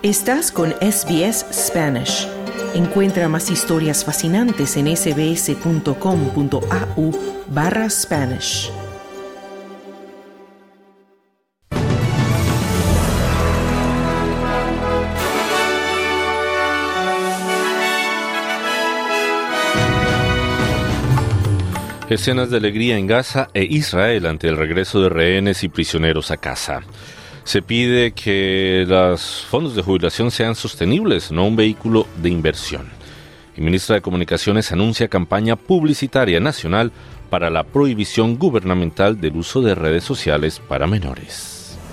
Estás con SBS Spanish. Encuentra más historias fascinantes en sbs.com.au/Spanish. Escenas de alegría en Gaza e Israel ante el regreso de rehenes y prisioneros a casa. Se pide que los fondos de jubilación sean sostenibles, no un vehículo de inversión. Y ministra de Comunicaciones anuncia campaña publicitaria nacional para la prohibición gubernamental del uso de redes sociales para menores.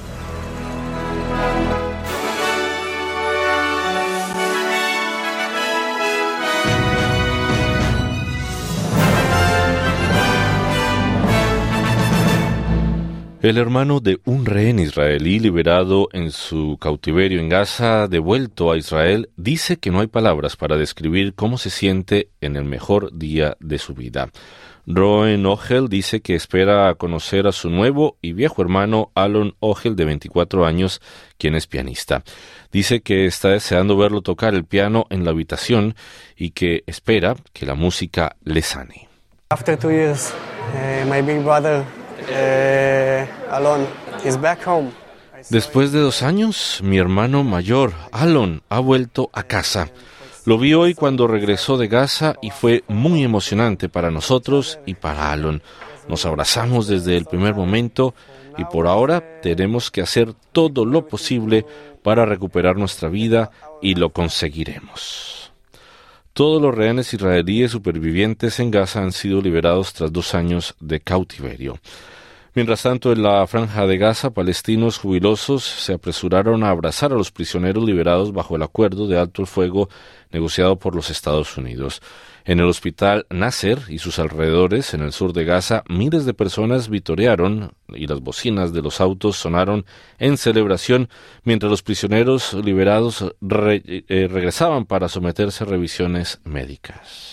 El hermano de un rehén israelí liberado en su cautiverio en Gaza, devuelto a Israel, dice que no hay palabras para describir cómo se siente en el mejor día de su vida. Roen Ogel dice que espera conocer a su nuevo y viejo hermano Alon Ogel, de 24 años, quien es pianista. Dice que está deseando verlo tocar el piano en la habitación y que espera que la música le sane. After 2 years, my big brother Alon is back home. Después de 2 años, mi hermano mayor, Alon, ha vuelto a casa. Lo vi hoy cuando regresó de Gaza y fue muy emocionante para nosotros y para Alon. Nos abrazamos desde el primer momento y por ahora tenemos que hacer todo lo posible para recuperar nuestra vida y lo conseguiremos. Todos los rehenes israelíes supervivientes en Gaza han sido liberados tras 2 años de cautiverio. Mientras tanto, en la franja de Gaza, palestinos jubilosos se apresuraron a abrazar a los prisioneros liberados bajo el acuerdo de alto el fuego negociado por los Estados Unidos. En el hospital Nasser y sus alrededores, en el sur de Gaza, miles de personas vitorearon y las bocinas de los autos sonaron en celebración mientras los prisioneros liberados regresaban para someterse a revisiones médicas.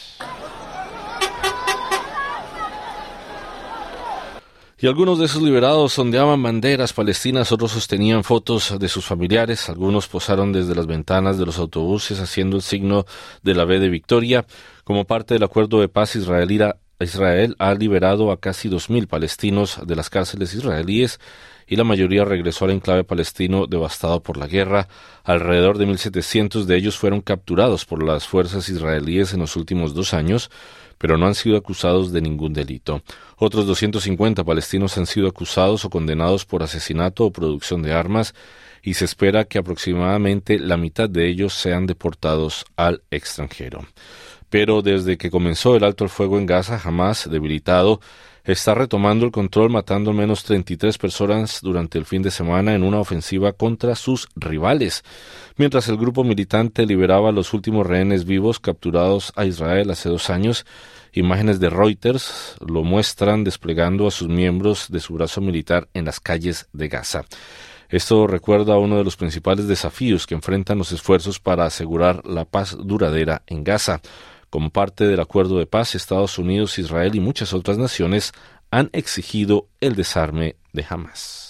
Y algunos de esos liberados ondeaban banderas palestinas, otros sostenían fotos de sus familiares, algunos posaron desde las ventanas de los autobuses haciendo el signo de la V de victoria. Como parte del acuerdo de paz Israel ha liberado a casi 2.000 palestinos de las cárceles israelíes y la mayoría regresó al enclave palestino devastado por la guerra. Alrededor de 1.700 de ellos fueron capturados por las fuerzas israelíes en los últimos 2 años, pero no han sido acusados de ningún delito. Otros 250 palestinos han sido acusados o condenados por asesinato o producción de armas, y se espera que aproximadamente la mitad de ellos sean deportados al extranjero. Pero desde que comenzó el alto el fuego en Gaza, Hamás, debilitado, está retomando el control, matando al menos 33 personas durante el fin de semana en una ofensiva contra sus rivales, mientras el grupo militante liberaba a los últimos rehenes vivos capturados a Israel hace 2 años. Imágenes de Reuters lo muestran desplegando a sus miembros de su brazo militar en las calles de Gaza. Esto recuerda a uno de los principales desafíos que enfrentan los esfuerzos para asegurar la paz duradera en Gaza. Como parte del acuerdo de paz, Estados Unidos, Israel y muchas otras naciones han exigido el desarme de Hamás.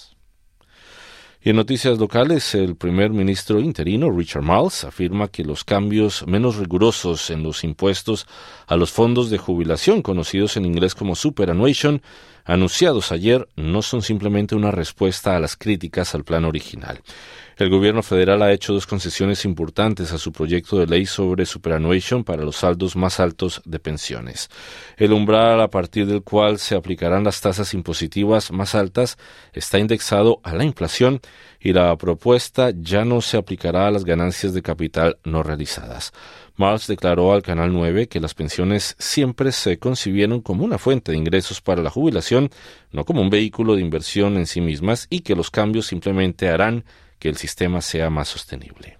Y en noticias locales, el primer ministro interino, Richard Marles, afirma que los cambios menos rigurosos en los impuestos a los fondos de jubilación, conocidos en inglés como superannuation, anunciados ayer, no son simplemente una respuesta a las críticas al plan original. El gobierno federal ha hecho 2 concesiones importantes a su proyecto de ley sobre superannuation para los saldos más altos de pensiones. El umbral a partir del cual se aplicarán las tasas impositivas más altas está indexado a la inflación y la propuesta ya no se aplicará a las ganancias de capital no realizadas. Marles declaró al Canal 9 que las pensiones siempre se concibieron como una fuente de ingresos para la jubilación, no como un vehículo de inversión en sí mismas, y que los cambios simplemente harán que el sistema sea más sostenible.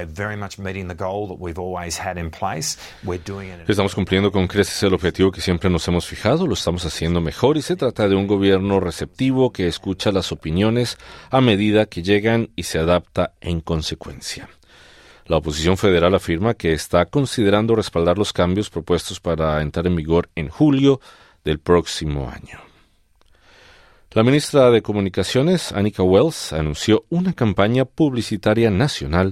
Estamos cumpliendo con creces el objetivo que siempre nos hemos fijado, lo estamos haciendo mejor y se trata de un gobierno receptivo que escucha las opiniones a medida que llegan y se adapta en consecuencia. La oposición federal afirma que está considerando respaldar los cambios propuestos para entrar en vigor en julio del próximo año. La ministra de Comunicaciones, Anika Wells, anunció una campaña publicitaria nacional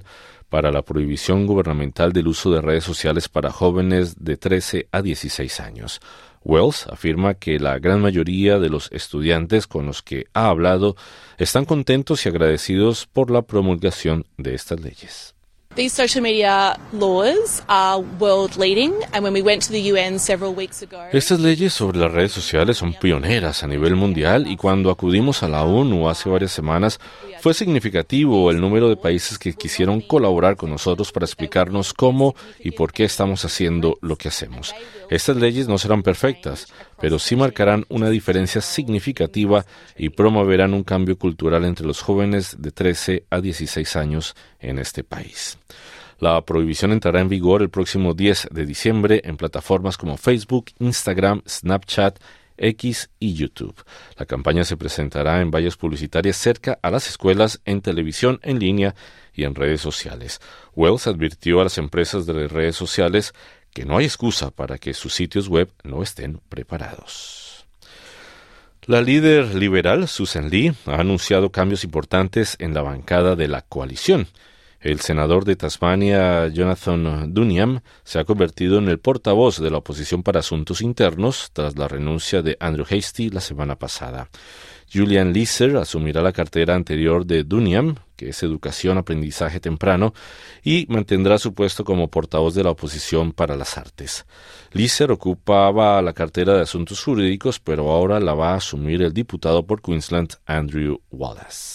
para la prohibición gubernamental del uso de redes sociales para jóvenes de 13 a 16 años. Wells afirma que la gran mayoría de los estudiantes con los que ha hablado están contentos y agradecidos por la promulgación de estas leyes. These social media laws are world leading, and when we went to the UN several weeks ago. Estas leyes sobre las redes sociales son pioneras a nivel mundial y cuando acudimos a la ONU hace varias semanas fue significativo el número de países que quisieron colaborar con nosotros para explicarnos cómo y por qué estamos haciendo lo que hacemos. Estas leyes no serán perfectas, pero sí marcarán una diferencia significativa y promoverán un cambio cultural entre los jóvenes de 13 a 16 años en este país. La prohibición entrará en vigor el próximo 10 de diciembre en plataformas como Facebook, Instagram, Snapchat, X y YouTube. La campaña se presentará en vallas publicitarias cerca a las escuelas, en televisión, en línea y en redes sociales. Wells advirtió a las empresas de las redes sociales que no hay excusa para que sus sitios web no estén preparados. La líder liberal, Susan Lee, ha anunciado cambios importantes en la bancada de la coalición. El senador de Tasmania, Jonathan Duniam, se ha convertido en el portavoz de la oposición para asuntos internos tras la renuncia de Andrew Hastie la semana pasada. Julian Leeser asumirá la cartera anterior de Duniam, que es Educación, Aprendizaje Temprano, y mantendrá su puesto como portavoz de la oposición para las artes. Leeser ocupaba la cartera de Asuntos Jurídicos, pero ahora la va a asumir el diputado por Queensland, Andrew Wallace.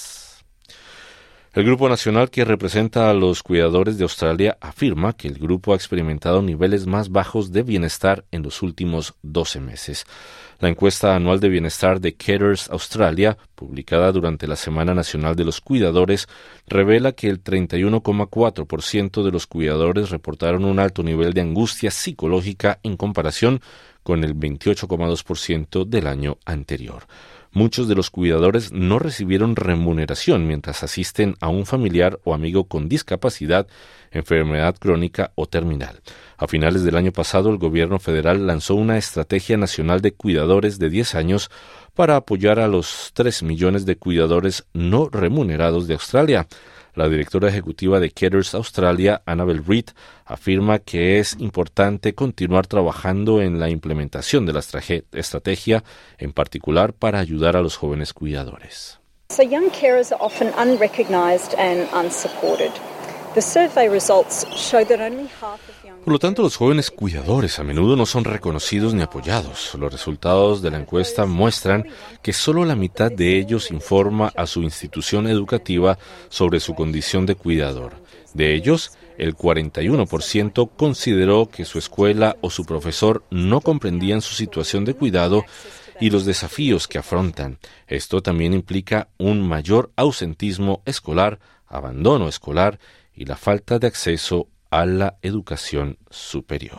El Grupo Nacional que representa a los cuidadores de Australia afirma que el grupo ha experimentado niveles más bajos de bienestar en los últimos 12 meses. La encuesta anual de bienestar de Carers Australia, publicada durante la Semana Nacional de los Cuidadores, revela que el 31,4% de los cuidadores reportaron un alto nivel de angustia psicológica en comparación con el 28,2% del año anterior. Muchos de los cuidadores no recibieron remuneración mientras asisten a un familiar o amigo con discapacidad, enfermedad crónica o terminal. A finales del año pasado, el gobierno federal lanzó una estrategia nacional de cuidadores de 10 años para apoyar a los 3 millones de cuidadores no remunerados de Australia. La directora ejecutiva de Carers Australia, Annabel Reid, afirma que es importante continuar trabajando en la implementación de la estrategia, en particular para ayudar a los jóvenes cuidadores. So young carers are often unrecognized and unsupported. The survey results show that only half of young Por lo tanto, los jóvenes cuidadores a menudo no son reconocidos ni apoyados. Los resultados de la encuesta muestran que solo la mitad de ellos informa a su institución educativa sobre su condición de cuidador. De ellos, el 41% consideró que su escuela o su profesor no comprendían su situación de cuidado y los desafíos que afrontan. Esto también implica un mayor ausentismo escolar, abandono escolar y la falta de acceso a la educación superior.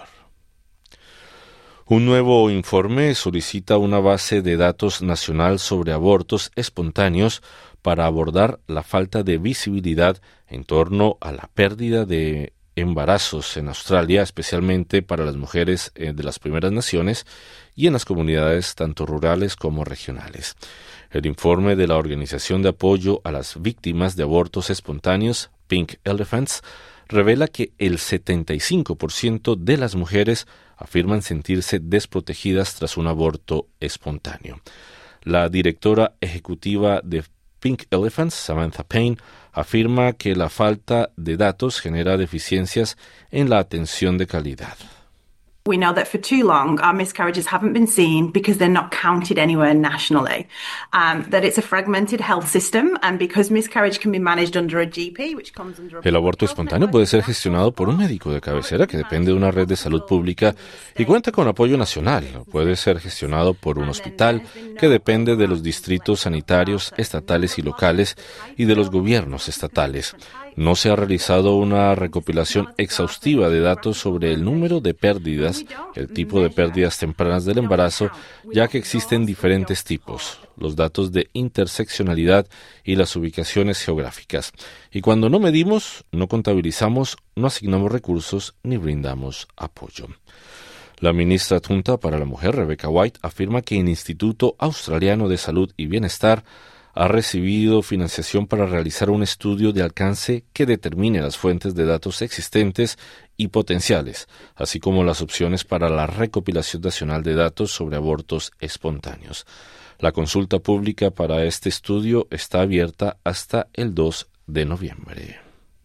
Un nuevo informe solicita una base de datos nacional sobre abortos espontáneos para abordar la falta de visibilidad en torno a la pérdida de embarazos en Australia, especialmente para las mujeres de las primeras naciones y en las comunidades tanto rurales como regionales. El informe de la Organización de Apoyo a las Víctimas de Abortos Espontáneos, Pink Elephants, revela que el 75% de las mujeres afirman sentirse desprotegidas tras un aborto espontáneo. La directora ejecutiva de Pink Elephants, Samantha Payne, afirma que la falta de datos genera deficiencias en la atención de calidad. We know that for too long our miscarriages haven't been seen because they're not counted anywhere nationally. That it's a fragmented health system and because miscarriage can be managed under a GP, which comes under a... El aborto espontáneo puede ser gestionado por un médico de cabecera que depende de una red de salud pública y cuenta con apoyo nacional. Puede ser gestionado por un hospital que depende de los distritos sanitarios estatales y locales y de los gobiernos estatales. No se ha realizado una recopilación exhaustiva de datos sobre el número de pérdidas, el tipo de pérdidas tempranas del embarazo, ya que existen diferentes tipos, los datos de interseccionalidad y las ubicaciones geográficas. Y cuando no medimos, no contabilizamos, no asignamos recursos ni brindamos apoyo. La ministra adjunta para la Mujer, Rebecca White, afirma que el Instituto Australiano de Salud y Bienestar ha recibido financiación para realizar un estudio de alcance que determine las fuentes de datos existentes y potenciales, así como las opciones para la recopilación nacional de datos sobre abortos espontáneos. La consulta pública para este estudio está abierta hasta el 2 de noviembre.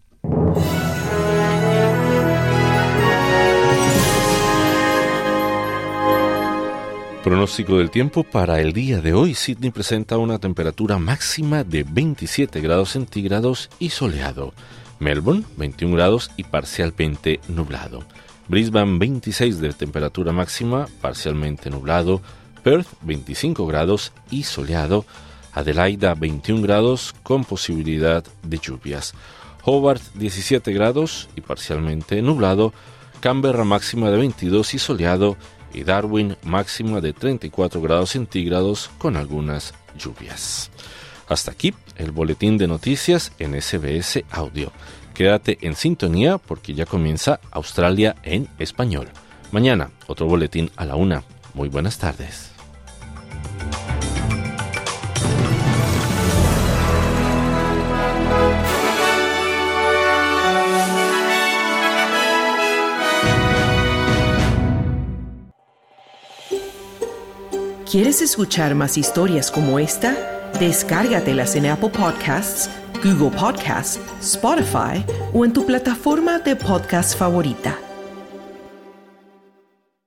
Pronóstico del tiempo para el día de hoy. Sydney presenta una temperatura máxima de 27 grados centígrados y soleado. Melbourne, 21 grados y parcialmente nublado. Brisbane, 26 de temperatura máxima, parcialmente nublado. Perth, 25 grados y soleado. Adelaida, 21 grados con posibilidad de lluvias. Hobart, 17 grados y parcialmente nublado. Canberra, máxima de 22 y soleado. Y Darwin, máxima de 34 grados centígrados con algunas lluvias. Hasta aquí el boletín de noticias en SBS Audio. Quédate en sintonía porque ya comienza Australia en español. Mañana, otro boletín a la 1:00. Muy buenas tardes. ¿Quieres escuchar más historias como esta? Descárgatelas en Apple Podcasts, Google Podcasts, Spotify o en tu plataforma de podcast favorita.